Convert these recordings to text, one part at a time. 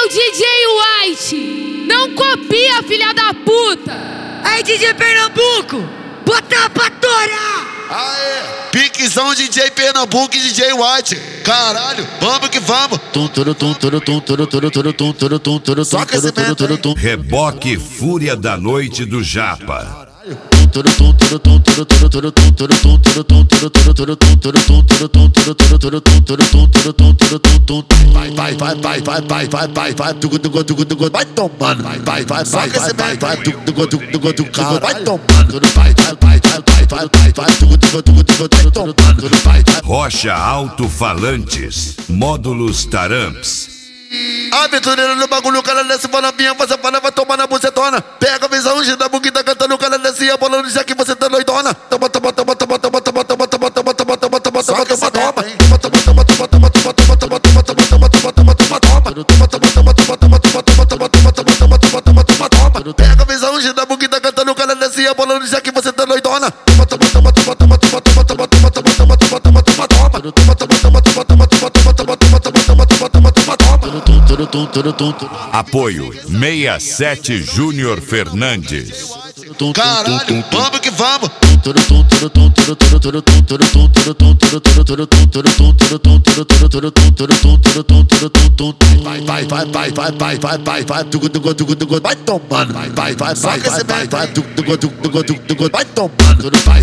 DJ White, não copia, filha da puta. Aí, DJ Pernambuco, bota pra torar. Aê, piquezão DJ Pernambuco e DJ White. Caralho, vamos que vamos. Soca esse vento. Reboque Fúria da Noite do Japa. Vai tomando, vai soca esse vento. Vai tomando, Rocha Alto-Falantes, Módulos Taramps. Aventureiro no bagulho, o cara desce, bola minha, você fala, vai tomar na bucetona. Pega a visão, gira a buquita, cantando, o cara desce e a bola diz que você tá doidona. Toma, toma, toma, toma, toma, toma, toma, toma, toma, toma, toma, toma, toma, toma, toma, toma. Pega a visão, gira a buquita, cantando, o cara desce e a bola diz que você tá doidona. Toma, toma, toma, toma, toma, toma, toma, toma, toma, toma, toma, toma, toma, toma, toma. Apoio 67 Júnior Fernandes. Caralho, vamos que vamos. Vai tomando, vai soca esse vento. Vai tomando, vai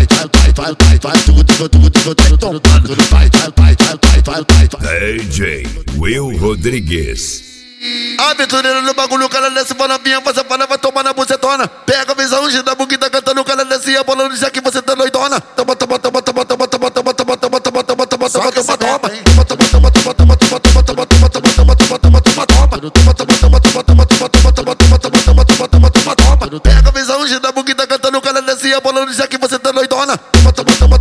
DJ Will Rodrigues. Aventureiro no bagulho, o cara desce, bola minha, você fala, vai tomar na bucetona. Pega a visão, gira a buquita, cantando, o cara desce e a bola diz que você tá doidona. Toma, toma, toma, toma, toma, toma, toma, toma, toma, toma, toma, toma, toma, toma, toma. Pega a visão, gira a buquita, cantando, o cara desce e a bola diz que você tá doidona. Toma, toma, toma.